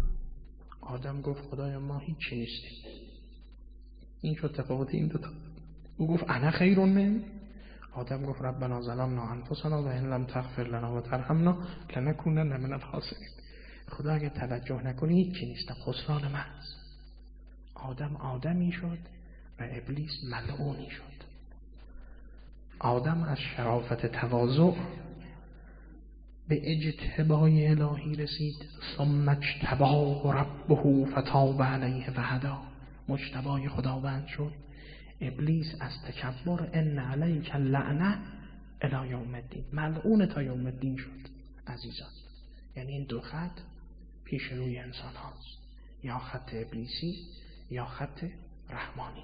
آدم گفت خدایا ما هیچی نیستیم. این شد تفاوت این دوتا. او گفت انا خیر من. آدم گفت ربنا ظلمنا انفسنا و ان لم تغفر لنا و ترحمنا لنکونن من الخاسرین. خدا اگه توجه نکنی هیچی نیست، خسران محض. آدم آدمی شد و ابلیس ملعونی شد. آدم از شرافت تواضع به اجتبای الهی رسید. ثم اجتباه ربه فتاب علیه فهدی. مجتبای خداوند شد. ابلیس از تکبر ان علیک اللعنه الی یوم الدین، ملعون تا یوم الدین شد. عزیزان، یعنی این 2 خط پیش روی انسان هاست، یا خط ابلیسی یا خط رحمانی.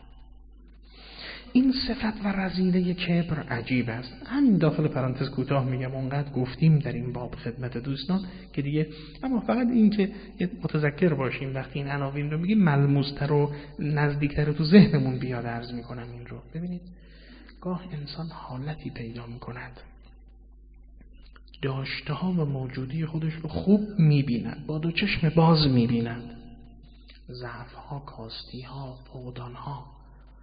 این صفت و رذیله کبر عجیب است. همین داخل پرانتز کوتاه میگم، اونقدر گفتیم در این باب خدمت دوستان که دیگه، اما فقط این که متذکر باشیم وقتی این عناوین رو میگیم ملموس‌تر و نزدیکتر تو ذهنمون بیاد. عرض میکنم این رو ببینید، گاه انسان حالتی پیدا میکند داشته ها و موجودی خودش رو خوب میبیند، با 2 چشم باز میبیند، ضعف ها، کاستی ها، فقدان ها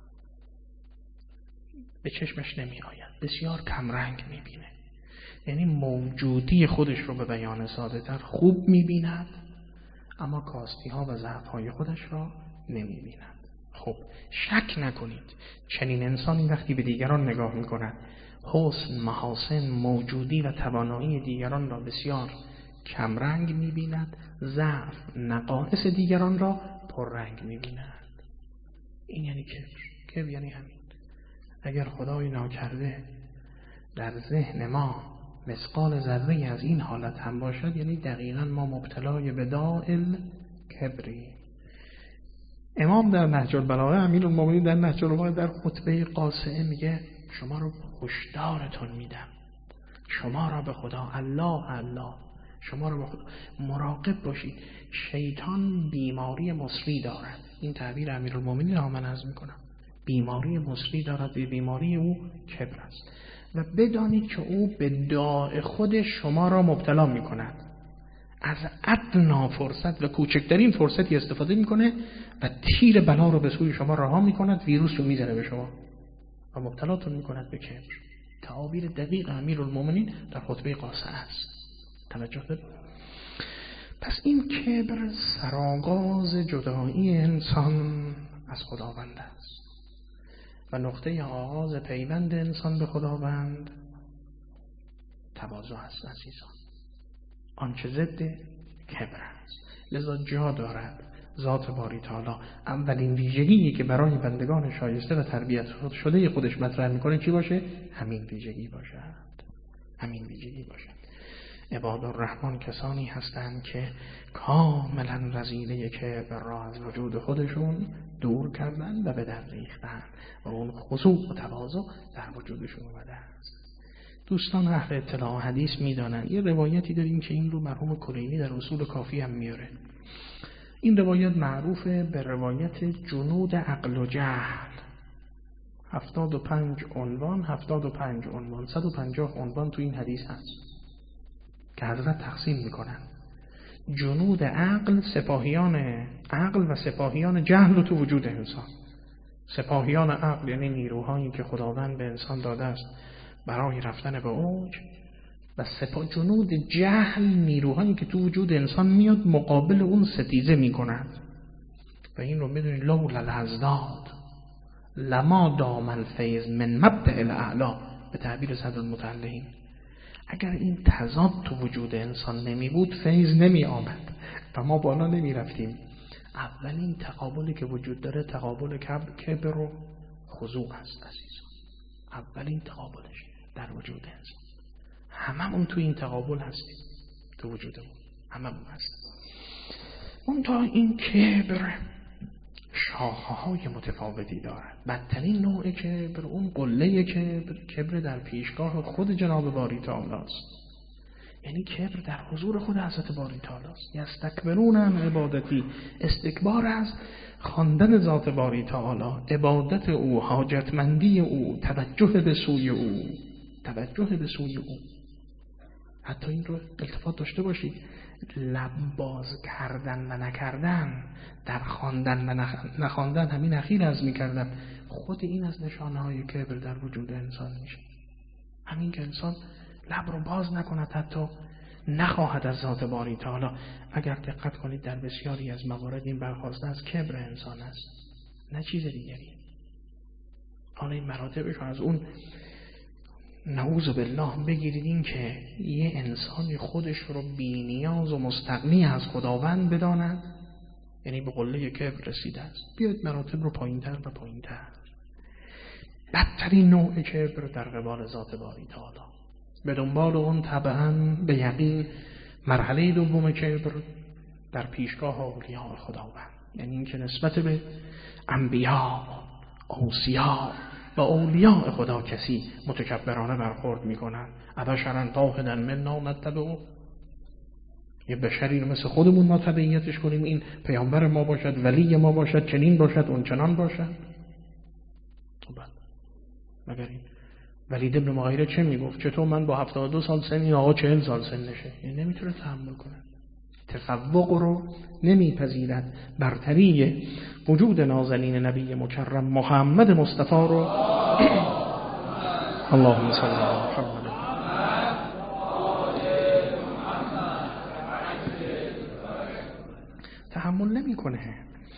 به چشمش نمی آید، بسیار کمرنگ می بینه. یعنی موجودی خودش رو به بیان ساده تر خوب می بیند، اما کاستی ها و ضعف های خودش را نمی بیند. خب شک نکنید چنین انسانی وقتی به دیگران نگاه می کند، حسن، محاسن، موجودی و توانایی دیگران را بسیار کمرنگ می بیند، ضعف، نقائص دیگران را پررنگ می بیند. این یعنی کبر یعنی همین. اگر خدای ناکرده در ذهن ما مثقال ذره از این حالت هم باشد، یعنی دقیقاً ما مبتلای به داء کبری. امام در نهج البلاغه، امیرالمومنین در نهج البلاغه در خطبه قاصعه میگه شما رو هشدارتون میدم، شما را به خدا، الله شما رو به خدا مراقب باشید. شیطان بیماری مصری دارد. این تعبیر امیرالمومنین را من عرض میکنم. بیماری مصری دارد، بیماری او کبر است و بدانید که او به داء خود شما را مبتلا می کند. از ادنا فرصت و کوچکترین فرصتی استفاده می کنه و تیر بلا رو به سوی شما رها می کند، ویروس رو می زنه به شما و مبتلاتون می کند به کبر. تعابیر دقیق امیرالمومنین در خطبه قاصعه است. توجه دارید؟ پس این کبر سرآغاز جدایی انسان از خداوند است و نقطه آغاز پیوند انسان به خداوند تواضع است. عزیزان، آنچه ضد کبر است. لذا جا دارد ذات باری تعالی اولین ویژگی که برای بندگان شایسته و تربیت شده خودش مطرح میکنه چی باشه؟ همین ویژگی باشد. همین ویژگی باشد. عباد الرحمن کسانی هستند که کاملا رذیله کبر را از وجود خودشون دور کردن و به در ریختن و اون خضوع و تواضع در وجودشون اومده است. دوستان اهل اطلاع و حدیث میدانند یه روایتی داریم که این رو مرحوم کلینی در اصول کافی هم میاره. این روایت معروفه به روایت جنود عقل و جهل. 75 عنوان 150 عنوان تو این حدیث هست که حضرت تقسیم میکنن. جنود عقل، سپاهیان عقل و سپاهیان جهل رو تو وجود انسان. سپاهیان عقل یعنی نیروهایی که خداوند به انسان داده است برای رفتن به اوج، و جنود جهل نیروهایی که تو وجود انسان میاد مقابل اون ستیزه میکنند. و این رو میدونید لولا الازداد لما دام الفیض من مبدأ الاعلا، به تعبیر صدر المتعلقین. اگر این تضاد تو وجود انسان نمی بود فیض نمی آمد و ما بالا نمی رفتیم. اولین تقابلی که وجود داره تقابل کبر و خضوع است عزیزان. اولین تقابلش در وجود انسان. هممون تو این تقابل هستیم، تو وجودمون هممون هستیم. اون تا این کبر شاخه‌های متفاوتی دارد. بدترین نوع کبر اون قله کبر در پیشگاه خود جناب باری تعالی است. یعنی کبر در حضور خود حضرت باری تعالی است. یستکبرون عن عبادتی، استکبار از خواندن ذات باری تعالی، عبادت او، حاجتمندی او، توجه به سوی او. حتی این رو التفات داشته باشید، لب باز کردن و نکردن، در خواندن و نخواندن، همین اخیر از میکردم، خود این از نشانه‌های کبر در وجود انسان میشه. همین که انسان لب رو باز نکند، حتی نخواهد از ذات باری تعالی. اگر دقت کنید در بسیاری از موارد این برخواسته از کبر انسان است، نه چیز دیگری. حالا این مراتبش از اون نعوذ بالله بگیرید، این که یه انسانی خودش رو بی نیاز و مستغنی از خداوند بداند، یعنی به قله کبر رسیده است. بیاید مراتب رو پایین‌تر و پایین‌تر. بدترین نوع کبر در قبال ذات باری تعالی، به دنبال اون طبعاً به یقین مرحله دوم کبر در پیشگاه اولیاء خداوند، یعنی این که نسبت به انبیا، اوصیا و اولیاء خدا کسی متکبرانه برخورد میکنن. ابشرا واحدا منا نتبعه، یه بشری رو مثل خودمون ما تبعیتش کنیم، این پیامبر ما باشد، ولی ما باشد، چنین باشد، اون چنان باشد. مگر این ولید ابن مغیره چه میگفت؟ چطور من با 72 سال سن این آقا 40 سال سنشه؟ این نمیتونه تحمل کنه. تفوق رو نمیپذیرد. برتری وجود نازنین نبی مکرم محمد مصطفی رو اللهم صل علی محمد تحمل نمیکنه.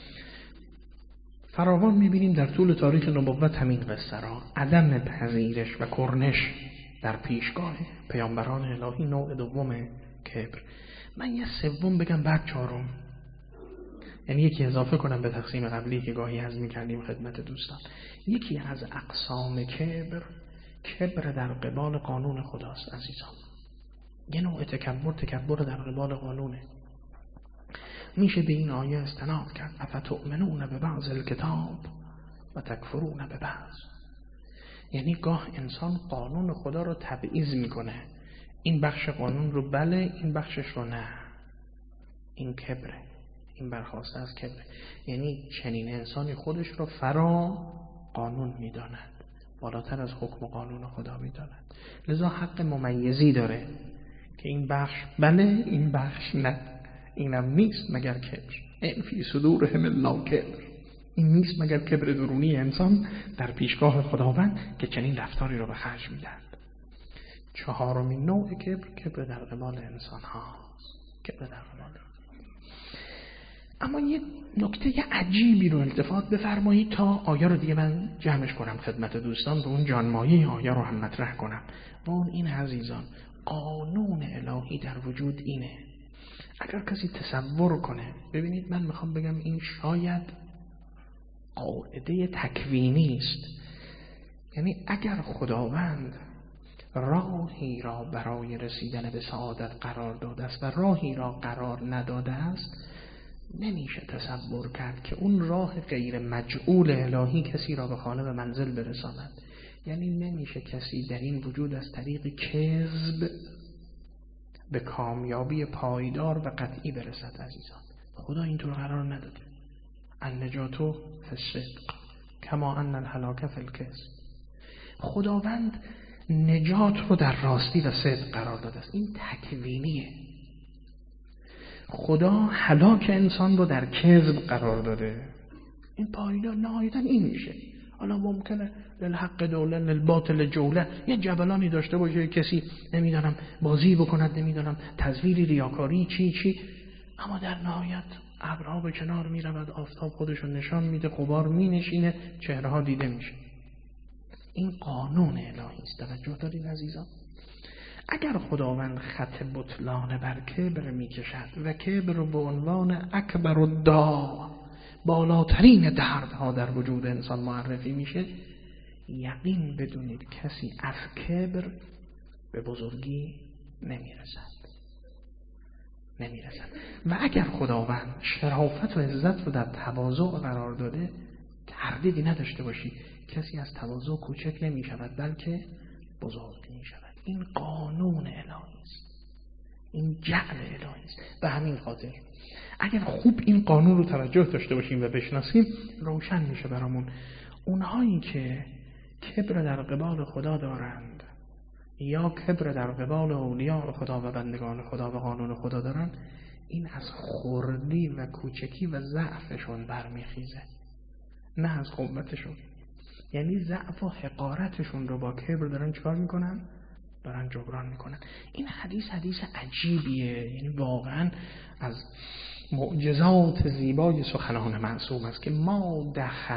فراوان میبینیم در طول تاریخ نبوت همین قصه را، عدم پذیرش و کرنش در پیشگاه پیامبران الهی، نوع دوم کبر. من یه سوم بگم بعد چهارم، یعنی یکی اضافه کنم به تقسیم قبلی که گاهی هضم کردیم خدمت دوستان. یکی از اقسام کبر در قبال قانون خداست عزیزان. یه نوع تکبر در قبال قانونه. میشه به این آیه استناد کرد، افتؤمنون ببعض الکتاب و تکفرون ببعض. یعنی گاه انسان قانون خدا رو تبعیض میکنه، این بخش قانون رو بله، این بخشش رو نه. این کبره، این برخواسته از کبره. یعنی چنین انسانی خودش رو فرا قانون میداند، بالاتر از حکم و قانون خدا میداند. لذا حق ممیزی داره که این بخش بله، این بخش نه. اینم نیست مگر کبر. این فی صدورهم الا کبر. این نیست مگر کبر درونی انسان در پیشگاه خداوند که چنین رفتاری رو به خرج میدن. چهارمین نوع کبر در قبال انسان هاست. کبر در قبال. اما یه نکته عجیبی رو التفات بفرمایید تا آیه رو دیگه من جمعش کنم خدمت دوستان، به اون جانمایه آیه رو هم مطرح کنم. و اون این عزیزان، قانون الهی در وجود اینه. اگر کسی تصور کنه، ببینید من میخوام بگم این شاید قاعده تکوینی است. یعنی اگر خداوند راهی را برای رسیدن به سعادت قرار داده است و راهی را قرار نداده است، نمیشه تصور کرد که اون راه غیر مجعول الهی کسی را به خانه و منزل برساند. یعنی نمیشه کسی در این وجود از طریق کذب به کامیابی پایدار و قطعی برسد. عزیزان، خدا اینطور قرار نداده. النجات فی الصدق کما ان الهلاک فی الکذب. خداوند نجات رو در راستی و صدق قرار داده است. این تکوینیه. خدا هلاک انسان رو در کذب قرار داده. این پایدار نهایتا این میشه. حالا ممکنه للحق دوله للباطل جوله، یه جبلانی داشته باشه کسی نمیدونم بازی بکند، نمیدونم تزویری، ریاکاری، چی، اما در نهایت ابرها به کنار میرود، آفتاب خودشون نشان میده، غبار مینشینه، چهره ها دیده میشه. این قانون الهی است. توجه دارید عزیزان؟ اگر خداوند خط بطلان بر کبر میکشد و کبر رو به عنوان اکبر الداء، بالاترین دردها در وجود انسان معرفی میشه، یقین بدونید کسی از کبر به بزرگی نمیرسد. و اگر خداوند شرافت و عزت رو در تواضع قرار داده، تردیدی نداشته باشید کسی از تواضع کوچک نمیشود بلکه بزرگ میشود. این قانون الهی است، این جعل الهی است. به همین خاطر اگر خوب این قانون رو توجه داشته باشیم و بشناسیم، روشن میشه برامون اونهایی که کبر در قبال خدا دارند یا کبر در قبال اولیاء خدا و بندگان خدا و قانون خدا دارند، این از خردی و کوچکی و ضعفشون برمیخیزه، نه از قوتشون. یعنی ضعف و حقارتشون رو با کبر دارن چکار میکنن؟ دارن جبران میکنن. این حدیث عجیبیه. یعنی واقعا از معجزات زیبای سخنان معصوم است که ما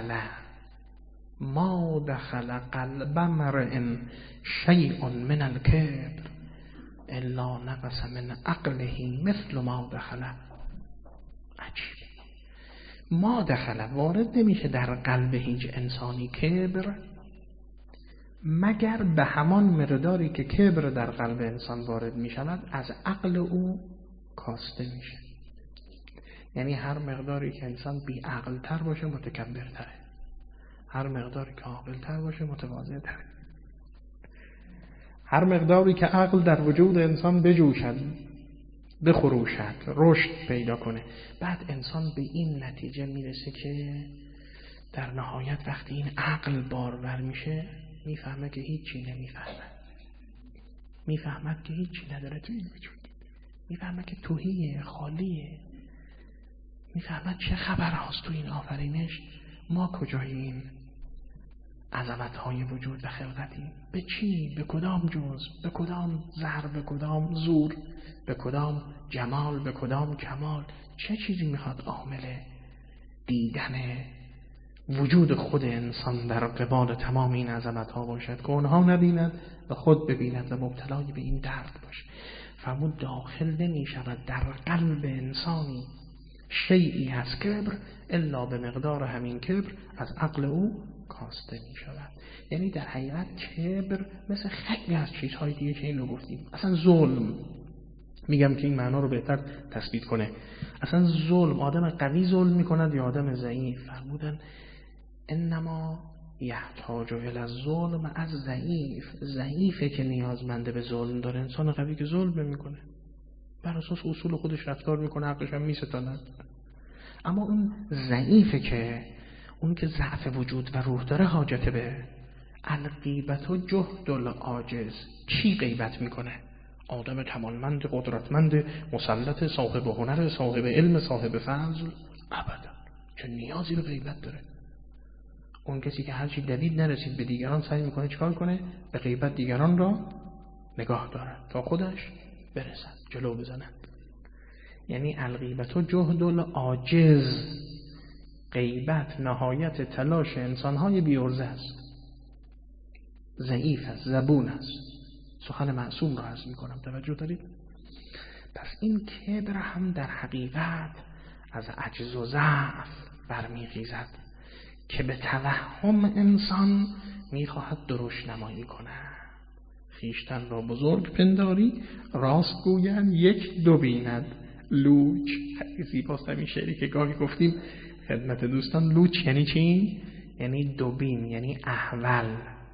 دخل قلب امرئ شیء من الکبر الا نقص من عقله مثل ما دخل. عجیب. ما دخل، وارد نمیشه در قلب هیچ انسانی کبر مگر به همان مقداری که کبر در قلب انسان وارد میشود از عقل او کاسته میشه. یعنی هر مقداری که انسان بی عقل تر باشه متکبرتره، هر مقداری که عاقل تر باشه متواضع تره. هر مقداری که عقل در وجود انسان بجوشد، بخروشد، رشد پیدا کنه، بعد انسان به این نتیجه میرسه که در نهایت وقتی این عقل بارور میشه میفهمه که هیچی نمیفهمه، میفهمد که هیچی نداره تو این وجود، میفهمه که توهیه، خالیه، میفهمد چه خبر هاست تو این آفرینش، ما کجای این عظمت‌های وجود و خلقتیم، به چی، به کدام جزء، به کدام ضرب، به کدام زور، به کدام جمال، به کدام کمال، چه چیزی میخواد عامل دیدن وجود خود انسان در قبال تمام این عظمت‌ها باشد که اونها نبیند و خود ببیند و مبتلای به این درد باشه. فرمود داخل نمی‌شود در قلب انسانی شیئی از کبر الا به مقدار همین کبر از عقل او کاسته می‌شود. یعنی در حقیقت کبر مثل خیلی از چیزهای دیگه که اینو گفتیم، اصلا ظلم، میگم که این معنا رو بهتر تثبیت کنه، اصلا ظلم، آدم قوی ظلم می‌کند یا آدم ضعیف، فرمودن انما یحتاج الی الظلم از ضعیفه که نیازمنده به ظلم داره. انسان قوی که ظلم میکنه بر اساس اصول خودش رفتار میکنه، حقش هم میستاند، اما اون ضعیفه که اون که ضعف وجود و روح داره حاجت به الغیبت و جهد العاجز. چی غیبت میکنه؟ آدم کمالمند، قدرتمند، مسلط، صاحب هنر، صاحب علم، صاحب فضل؟ ابدا، چه نیازی به غیبت داره؟ اون کسی که هرچی دوید نرسید به دیگران سعی میکنه چکار کنه؟ به غیبت دیگران را نگاه دارد تا خودش برسد، جلو بزند. یعنی الغیبت و جهد العاجز، غیبت نهایت تلاش انسانهای بی‌عرضه است، ضعیف است، زبون است. سخن معصوم را عرض میکنم، توجه دارید؟ پس این کبر هم در حقیقت از عجز و ضعف برمیخیزد که به توهم انسان میخواهد درشت نمایی کند، خیشتن را بزرگ پنداری، راست گویند یک دو بیند لوچ. خیلی زیباست همین شعری که گاهی گفتیم خدمت دوستان. لوچ یعنی چی؟ یعنی دوبین، یعنی احول،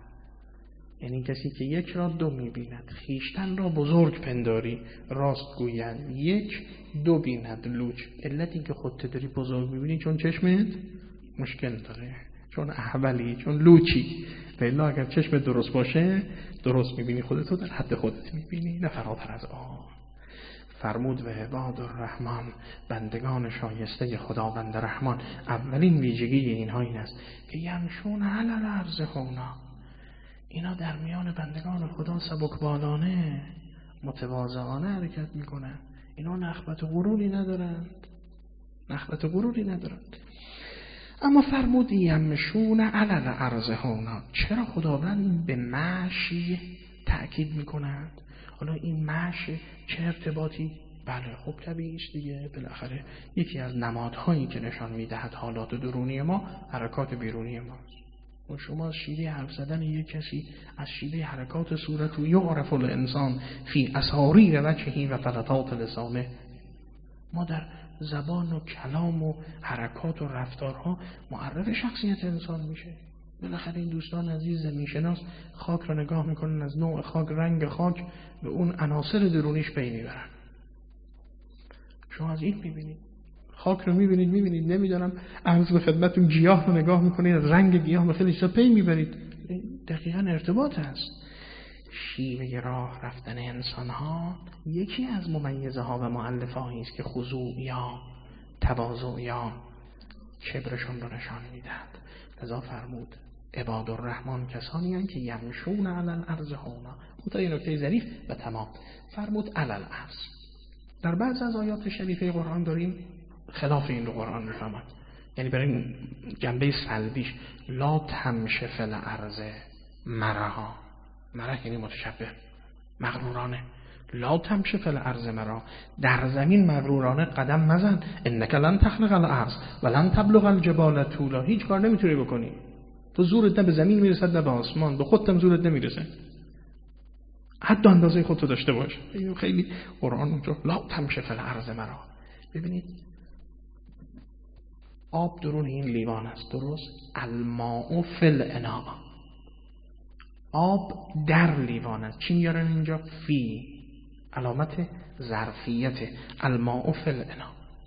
یعنی کسی که یک را دو می‌بیند. خیشتن را بزرگ پنداری، راست گویند یک دو بیند لوچ. علتی که خودت داری بزرگ می‌بینی چون چشمت مشکل داره، چون احولی، چون لوچی. والا اگر چشم درست باشه درست می‌بینی، خودتو در حد خودت می‌بینی، نه فراتر از آن. فرمود و عباد الرحمن، بندگان شایسته خداوند رحمان. اولین ویژگی اینها این است که یمشون علی الارض هونا، اینا در میان بندگان خدا سبکبالانه متواضعانه حرکت میکنن. اینا نخوت و غروری ندارند، نخوت و غروری ندارند. اما فرمود یمشون علی الارض هونا. چرا خداوند به مشی تأکید میکند؟ حالا این مشی چه ارتباطی؟ بله خب طبیعی است دیگه، بالاخره یکی از نمادهایی که نشان میدهد حالات درونی ما حرکات بیرونی ماست. و شما از شیوه حرف زدن یک کسی، از شیوه حرکات صورت و یعرف الانسان فی اساریر وجهه و فلتات لسانه، ما در زبان و کلام و حرکات و رفتارها معرف شخصیت انسان میشه. بالاخره این دوستان عزیز زمینشناس خاک را نگاه میکنن، از نوع خاک، رنگ خاک به اون عناصر درونیش پی میبرن. شما از این میبینید، خاک رو میبینید نمیدونم عرض به خدمتون گیاه رو نگاه میکنید، از رنگ گیاه به خیلی چیزا پی میبرید. دقیقاً ارتباط هست. شیوه راه رفتن انسان ها یکی از ممیزه ها و مؤلفه هایی است که خضوع یا تواضع یا کبرشون رو نشان میدهد. لذا فرمود عباد الرحمن کسانی هستند که یمشون علی الارض هونا. تا این نکته ظریف و تمام. فرمود علی الارض. در بعض از آیات شریفه قرآن داریم خلاف این رو قرآن میفهمد، یعنی برای این جنبه سلبیش لا تمش فی الارض مرها. مرح یعنی متشبه، مغرورانه. لا تمش فی الارض مرها، در زمین مغرورانه قدم مزن. انک لن تخلق الارض ولن تبلغ الجبال طولا. هیچ کار نمیتونی بکنی، تو زورت نه به زمین میرسد نه به آسمان، به خودت هم زورت نمیرسه، حتی اندازه خودتو داشته باش. اینو خیلی قرآن اونجا لا تمش فی الارض مرها. ببینید آب درون این لیوان است، درست؟ الماء فی الاناء، آب در لیوان است. چی میارن اینجا؟ فی، علامت ظرفیت، الماء فی الاناء.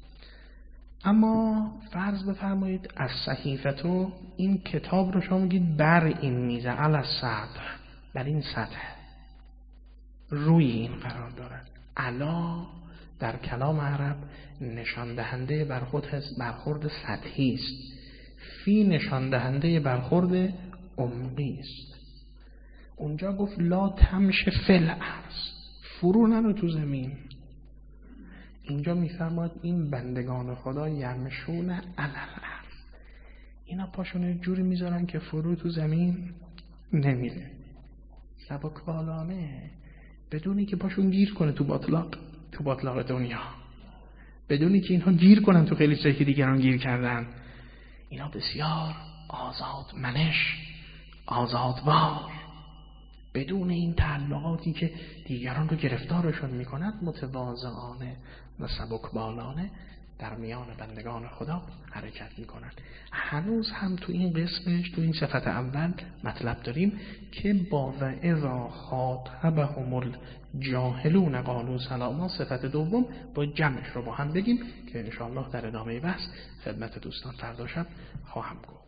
اما فرض بفرمایید از صحیفتو این کتاب رو شما میگید بر این میزه، علی السطح، بر این سطح، روی این قرار دارد. علا در کلام عرب نشان دهنده برخورد سطحی است، فی نشان دهنده برخورد عمقی است. اونجا گفت لا تمش فی الارض، فرو نرو تو زمین. اینجا میفرماید این بندگان خدا یمشون علی الارض، اینا پاشون جوری میذارن که فرو تو زمین نمیره، سبکبالانه، بدونی که پاشون گیر کنه تو باطلاق دنیا، بدونی که اینها گیر کنن تو خیلی چیزایی که دیگران گیر کردن. اینا بسیار آزاد منش، آزادوار، بدون این تعلقاتی که دیگران رو گرفتارشون میکند، متواضعانه و سبکبالانه در میان بندگان خدا حرکت میکنند. هنوز هم تو این قسمش، تو این صفت اول مطلب داریم که با و اذا خاطبهم الجاهلون قالوا سلاما. صفت دوم با جمعش رو با هم بگیم که انشاءالله در ادامه بحث خدمت دوستان فردا شب خواهم گفت.